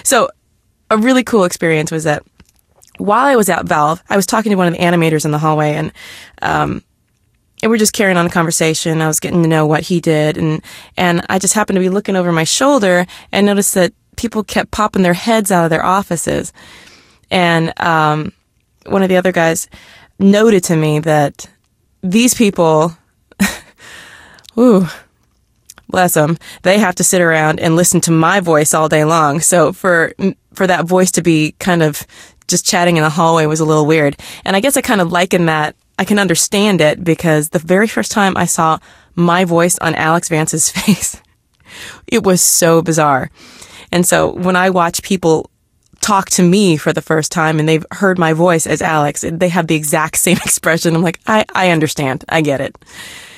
So a really cool experience was that while I was at Valve, I was talking to one of the animators in the hallway, and we're just carrying on a conversation. I was getting to know what he did, and I just happened to be looking over my shoulder and noticed that people kept popping their heads out of their offices. And one of the other guys noted to me that these people, ooh, bless them, they have to sit around and listen to my voice all day long. So for that voice to be kind of just chatting in the hallway was a little weird. And I guess I kind of liken that. I can understand it because the very first time I saw my voice on Alex Vance's face, it was so bizarre. And so when I watch people talk to me for the first time and they've heard my voice as Alex, they have the exact same expression. I'm like, I understand. I get it.